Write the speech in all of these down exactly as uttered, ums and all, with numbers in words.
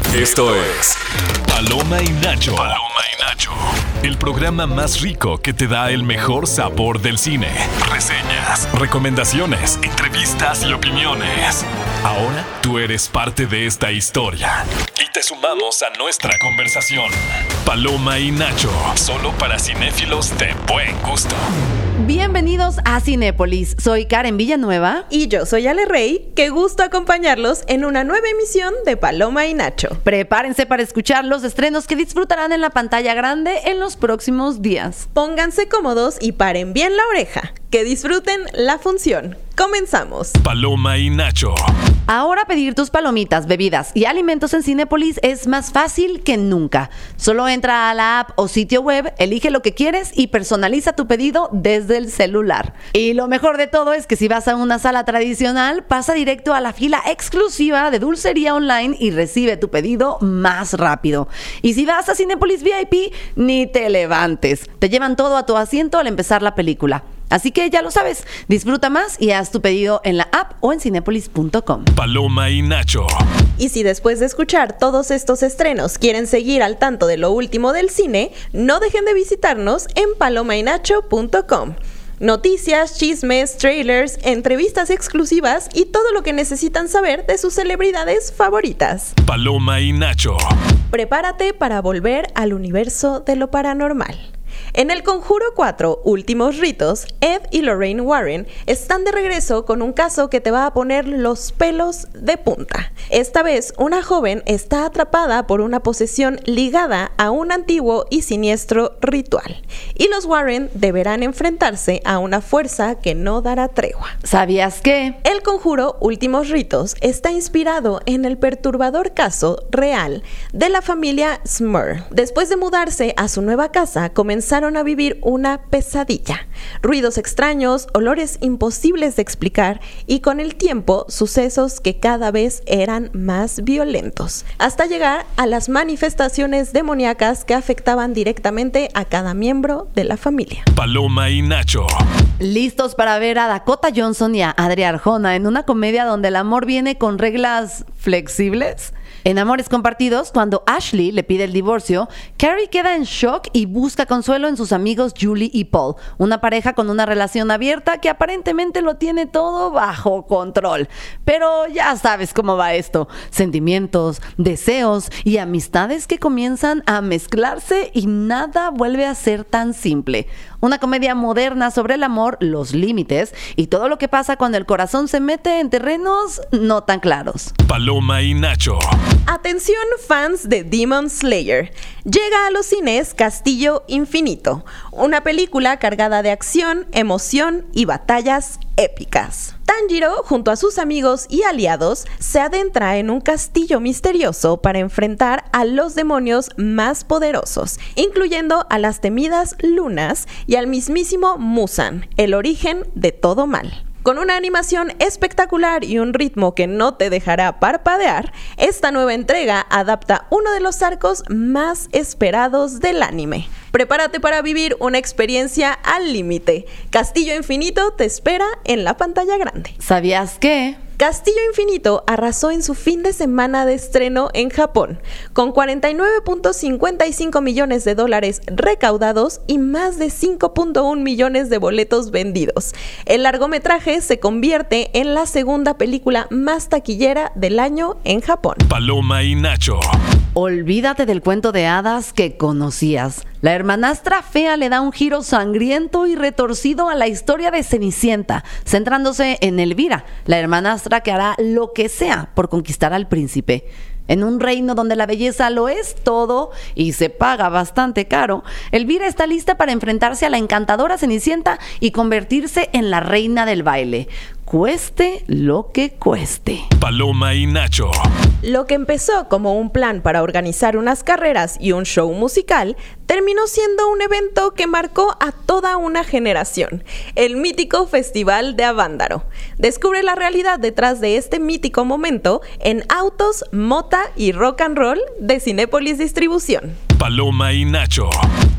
Esto es Paloma y Nacho. Paloma y Nacho. El programa más rico que te da el mejor sabor del cine. Reseñas, recomendaciones, entrevistas y opiniones. Ahora tú eres parte de esta historia y te sumamos a nuestra conversación. Paloma y Nacho, solo para cinéfilos de buen gusto. Bienvenidos a Cinépolis. Soy Karen Villanueva. Y yo soy Ale Rey. Qué gusto acompañarlos en una nueva emisión de Paloma y Nacho. Prepárense para escuchar los estrenos que disfrutarán en la pantalla grande en los próximos días. Pónganse cómodos y paren bien la oreja. Que disfruten la función. Comenzamos. Paloma y Nacho. Ahora pedir tus palomitas, bebidas y alimentos en Cinépolis es más fácil que nunca. Solo entra a la app o sitio web, elige lo que quieres y personaliza tu pedido desde el celular. Y lo mejor de todo es que si vas a una sala tradicional, pasa directo a la fila exclusiva de dulcería online y recibe tu pedido más rápido. Y si vas a Cinépolis V I P, ni te levantes. Te llevan todo a tu asiento al empezar la película. Así que ya lo sabes, disfruta más y haz tu pedido en la app o en cinépolis punto com. Paloma y Nacho. Y si después de escuchar todos estos estrenos quieren seguir al tanto de lo último del cine, no dejen de visitarnos en paloma y nacho punto com. Noticias, chismes, trailers, entrevistas exclusivas y todo lo que necesitan saber de sus celebridades favoritas. Paloma y Nacho. Prepárate para volver al universo de lo paranormal. En El Conjuro cuatro, Últimos Ritos, Ed y Lorraine Warren están de regreso con un caso que te va a poner los pelos de punta. Esta vez, una joven está atrapada por una posesión ligada a un antiguo y siniestro ritual. Y los Warren deberán enfrentarse a una fuerza que no dará tregua. ¿Sabías qué? El Conjuro Últimos Ritos está inspirado en el perturbador caso real de la familia Smurl. Después de mudarse a su nueva casa, comenzaron a vivir una pesadilla. Ruidos extraños, olores imposibles de explicar y con el tiempo sucesos que cada vez eran más violentos, hasta llegar a las manifestaciones demoníacas que afectaban directamente a cada miembro de la familia. Paloma y Nacho. ¿Listos para ver a Dakota Johnson y a Adria Arjona en una comedia donde el amor viene con reglas flexibles? En Amores Compartidos, cuando Ashley le pide el divorcio, Carrie queda en shock y busca consuelo en sus amigos Julie y Paul, una pareja con una relación abierta que aparentemente lo tiene todo bajo control. Pero ya sabes cómo va esto: sentimientos, deseos y amistades que comienzan a mezclarse y nada vuelve a ser tan simple. Una comedia moderna sobre el amor, los límites y todo lo que pasa cuando el corazón se mete en terrenos no tan claros. Paloma y Nacho. Atención fans de Demon Slayer, llega a los cines Castillo Infinito, una película cargada de acción, emoción y batallas épicas. Tanjiro, junto a sus amigos y aliados, se adentra en un castillo misterioso para enfrentar a los demonios más poderosos, incluyendo a las temidas lunas y al mismísimo Muzan, el origen de todo mal. Con una animación espectacular y un ritmo que no te dejará parpadear, esta nueva entrega adapta uno de los arcos más esperados del anime. Prepárate para vivir una experiencia al límite. Castillo Infinito te espera en la pantalla grande. ¿Sabías qué? Castillo Infinito arrasó en su fin de semana de estreno en Japón, con cuarenta y nueve punto cincuenta y cinco millones de dólares recaudados y más de cinco punto uno millones de boletos vendidos. El largometraje se convierte en la segunda película más taquillera del año en Japón. Paloma y Nacho. Olvídate del cuento de hadas que conocías. La hermanastra fea le da un giro sangriento y retorcido a la historia de Cenicienta, centrándose en Elvira, la hermanastra que hará lo que sea por conquistar al príncipe. En un reino donde la belleza lo es todo y se paga bastante caro, Elvira está lista para enfrentarse a la encantadora Cenicienta y convertirse en la reina del baile. Cueste lo que cueste. Paloma y Nacho. Lo que empezó como un plan para organizar unas carreras y un show musical, terminó siendo un evento que marcó a toda una generación, el mítico Festival de Avándaro. Descubre la realidad detrás de este mítico momento en Autos, Mota y Rock and Roll de Cinépolis Distribución. Paloma y Nacho.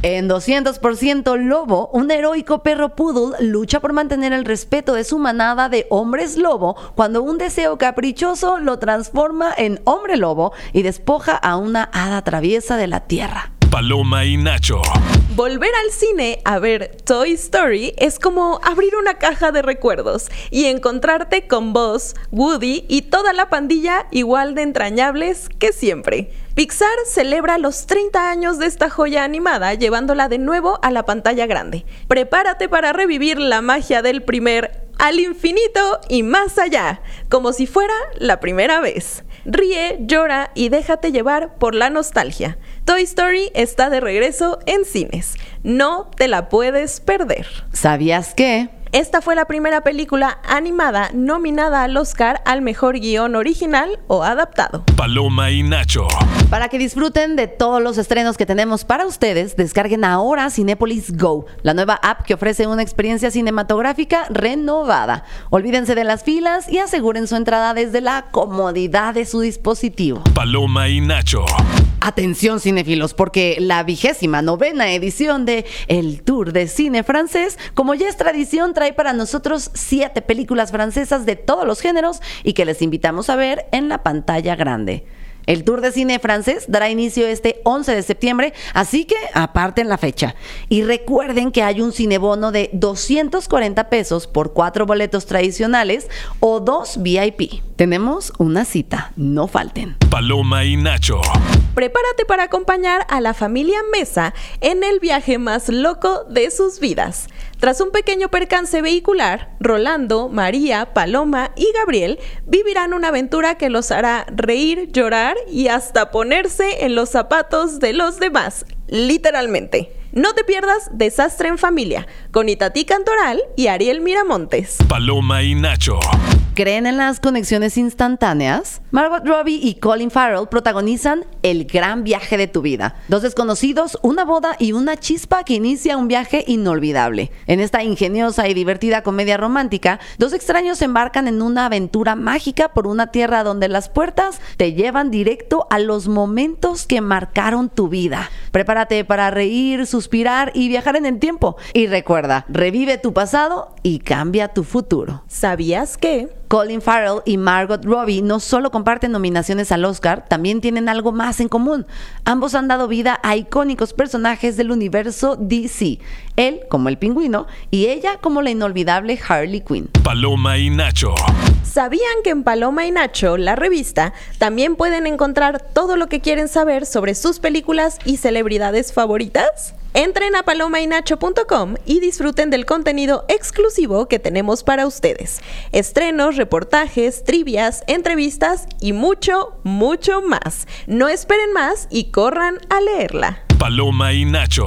En doscientos por ciento Lobo, un heroico perro poodle lucha por mantener el respeto de su manada de hombres lobo cuando un deseo caprichoso lo transforma en hombre lobo y despoja a una hada traviesa de la tierra. Paloma y Nacho. Volver al cine a ver Toy Story es como abrir una caja de recuerdos y encontrarte con Buzz, Woody y toda la pandilla igual de entrañables que siempre. Pixar celebra los treinta años de esta joya animada llevándola de nuevo a la pantalla grande. Prepárate para revivir la magia del primer Al infinito y más allá, como si fuera la primera vez. Ríe, llora y déjate llevar por la nostalgia. Toy Story está de regreso en cines. No te la puedes perder. ¿Sabías qué? Esta fue la primera película animada nominada al Oscar al mejor guión original o adaptado. Paloma y Nacho. Para que disfruten de todos los estrenos que tenemos para ustedes, descarguen ahora Cinépolis Go, la nueva app que ofrece una experiencia cinematográfica renovada. Olvídense de las filas y aseguren su entrada desde la comodidad de su dispositivo. Paloma y Nacho. Atención cinéfilos, porque la vigésima novena edición de El Tour de Cine Francés, como ya es tradición, trae para nosotros siete películas francesas de todos los géneros y que les invitamos a ver en la pantalla grande. El Tour de Cine Francés dará inicio este once de septiembre, así que aparten la fecha. Y recuerden que hay un cinebono de doscientos cuarenta pesos por cuatro boletos tradicionales o dos V I P. Tenemos una cita, no falten. Paloma y Nacho. Prepárate para acompañar a la familia Mesa en el viaje más loco de sus vidas. Tras un pequeño percance vehicular, Rolando, María, Paloma y Gabriel vivirán una aventura que los hará reír, llorar y hasta ponerse en los zapatos de los demás, literalmente. No te pierdas Desastre en Familia, con Itatí Cantoral y Ariel Miramontes. Paloma y Nacho. ¿Creen en las conexiones instantáneas? Margot Robbie y Colin Farrell protagonizan El gran viaje de tu vida. Dos desconocidos, una boda y una chispa que inicia un viaje inolvidable. En esta ingeniosa y divertida comedia romántica, dos extraños se embarcan en una aventura mágica por una tierra donde las puertas te llevan directo a los momentos que marcaron tu vida. Prepárate para reír, suspirar y viajar en el tiempo. Y recuerda, revive tu pasado y cambia tu futuro. ¿Sabías que? Colin Farrell y Margot Robbie no solo comparten nominaciones al Oscar, también tienen algo más en común. Ambos han dado vida a icónicos personajes del universo D C. Él como el Pingüino y ella como la inolvidable Harley Quinn. Paloma y Nacho. ¿Sabían que en Paloma y Nacho, la revista, también pueden encontrar todo lo que quieren saber sobre sus películas y celebridades favoritas? Entren a paloma y nacho punto com y disfruten del contenido exclusivo que tenemos para ustedes. Estrenos, reportajes, trivias, entrevistas y mucho, mucho más. No esperen más y corran a leerla. Paloma y Nacho.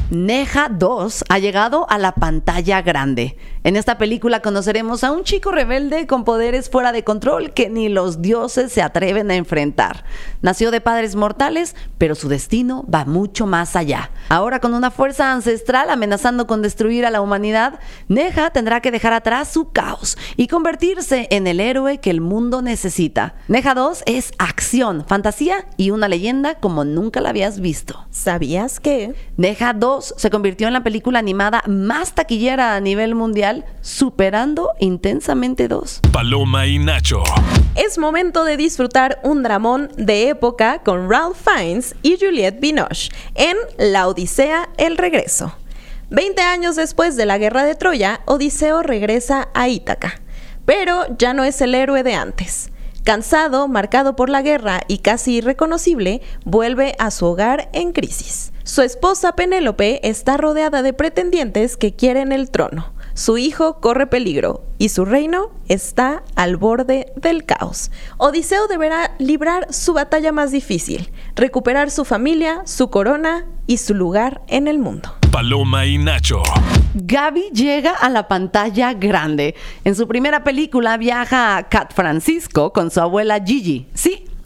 Neja dos ha llegado a la pantalla grande. En esta película conoceremos a un chico rebelde con poderes fuera de control que ni los dioses se atreven a enfrentar. Nació de padres mortales, pero su destino va mucho más allá. Ahora con una fuerza ancestral amenazando con destruir a la humanidad, Neja tendrá que dejar atrás su caos y convertirse en el héroe que el mundo necesita. Neja dos es acción, fantasía y una leyenda como nunca la habías visto. ¿Sabías que? Neja dos se convirtió en la película animada más taquillera a nivel mundial, superando Intensamente dos. Paloma y Nacho. Es momento de disfrutar un dramón de época con Ralph Fiennes y Juliette Binoche en La Odisea, el regreso. Veinte años después de la guerra de Troya, Odiseo regresa a Ítaca, pero ya no es el héroe de antes. Cansado, marcado por la guerra y casi irreconocible, vuelve a su hogar en crisis. Su esposa Penélope está rodeada de pretendientes que quieren el trono. Su hijo corre peligro y su reino está al borde del caos. Odiseo deberá librar su batalla más difícil, recuperar su familia, su corona y su lugar en el mundo. Paloma y Nacho. Gaby llega a la pantalla grande. En su primera película viaja a Cat Francisco con su abuela Gigi. Sí,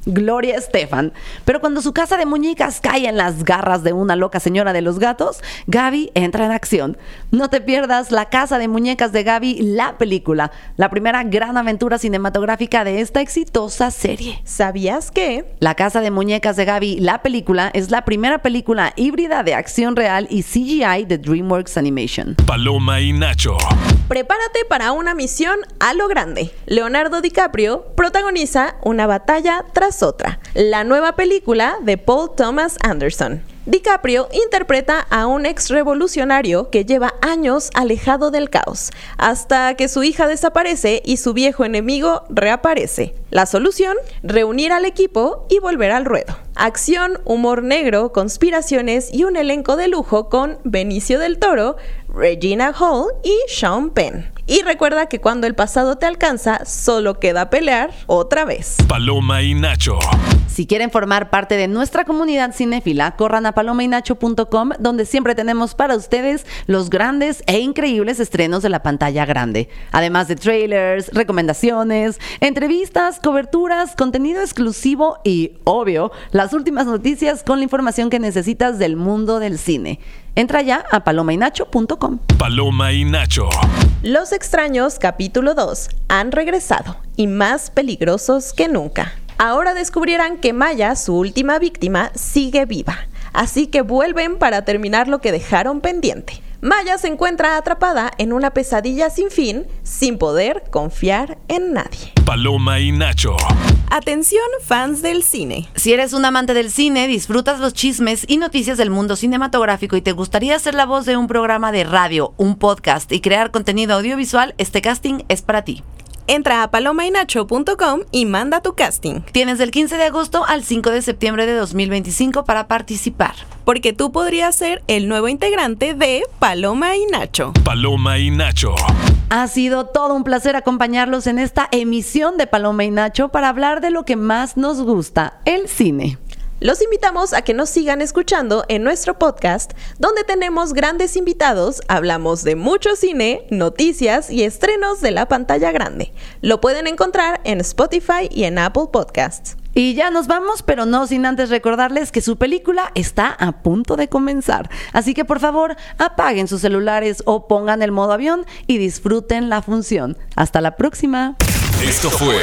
Gloria Estefan. Pero cuando su casa de muñecas cae en las garras de una loca señora de los gatos, Gaby entra en acción. No te pierdas La Casa de Muñecas de Gaby, la película, la primera gran aventura cinematográfica de esta exitosa serie. ¿Sabías que? La Casa de Muñecas de Gaby, la película, es la primera película híbrida de acción real y C G I de DreamWorks Animation. Paloma y Nacho. Prepárate para una misión a lo grande. Leonardo DiCaprio protagoniza una batalla tras otra, la nueva película de Paul Thomas Anderson. DiCaprio interpreta a un ex revolucionario que lleva años alejado del caos, hasta que su hija desaparece y su viejo enemigo reaparece. La solución: reunir al equipo y volver al ruedo. Acción, humor negro, conspiraciones y un elenco de lujo con Benicio del Toro, Regina Hall y Sean Penn. Y recuerda que cuando el pasado te alcanza, solo queda pelear otra vez. Paloma y Nacho. Si quieren formar parte de nuestra comunidad cinéfila, corran a paloma y nacho punto com, donde siempre tenemos para ustedes los grandes e increíbles estrenos de la pantalla grande. Además de trailers, recomendaciones, entrevistas, coberturas, contenido exclusivo y, obvio, las últimas noticias con la información que necesitas del mundo del cine. Entra ya a paloma y nacho punto com. Paloma y Nacho. Los Extraños capítulo dos han regresado y más peligrosos que nunca. Ahora descubrirán que Maya, su última víctima, sigue viva. Así que vuelven para terminar lo que dejaron pendiente. Maya se encuentra atrapada en una pesadilla sin fin, sin poder confiar en nadie. Paloma y Nacho. Atención, fans del cine. Si eres un amante del cine, disfrutas los chismes y noticias del mundo cinematográfico y te gustaría ser la voz de un programa de radio, un podcast y crear contenido audiovisual, este casting es para ti. Entra a paloma y nacho punto com y manda tu casting. Tienes del quince de agosto al cinco de septiembre de dos mil veinticinco para participar. Porque tú podrías ser el nuevo integrante de Paloma y Nacho. Paloma y Nacho. Ha sido todo un placer acompañarlos en esta emisión de Paloma y Nacho para hablar de lo que más nos gusta, el cine. Los invitamos a que nos sigan escuchando en nuestro podcast, donde tenemos grandes invitados, hablamos de mucho cine, noticias y estrenos de la pantalla grande. Lo pueden encontrar en Spotify y en Apple Podcasts. Y ya nos vamos, pero no sin antes recordarles que su película está a punto de comenzar. Así que por favor, apaguen sus celulares o pongan el modo avión y disfruten la función. Hasta la próxima. Esto fue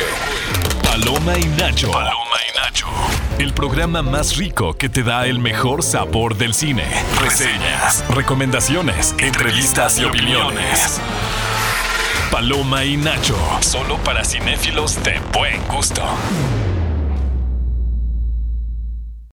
Paloma y Nacho. Paloma y Nacho. El programa más rico que te da el mejor sabor del cine. Reseñas, recomendaciones, entrevistas y opiniones. Paloma y Nacho. Solo para cinéfilos de buen gusto.